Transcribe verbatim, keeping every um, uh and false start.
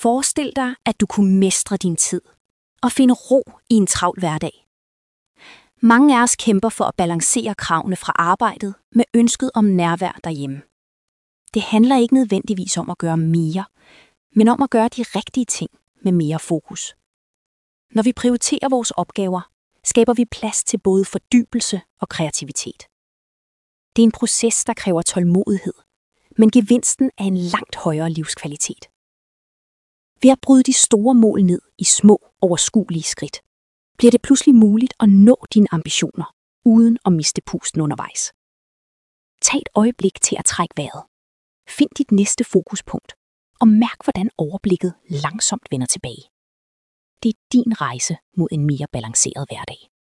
Forestil dig, at du kunne mestre din tid og finde ro i en travl hverdag. Mange af os kæmper for at balancere kravene fra arbejdet med ønsket om nærvær derhjemme. Det handler ikke nødvendigvis om at gøre mere, men om at gøre de rigtige ting med mere fokus. Når vi prioriterer vores opgaver, skaber vi plads til både fordybelse og kreativitet. Det er en proces, der kræver tålmodighed, men gevinsten er en langt højere livskvalitet. Ved at bryde de store mål ned i små, overskuelige skridt, bliver det pludselig muligt at nå dine ambitioner, uden at miste pusten undervejs. Tag et øjeblik til at trække vejret. Find dit næste fokuspunkt, og mærk, hvordan overblikket langsomt vender tilbage. Det er din rejse mod en mere balanceret hverdag.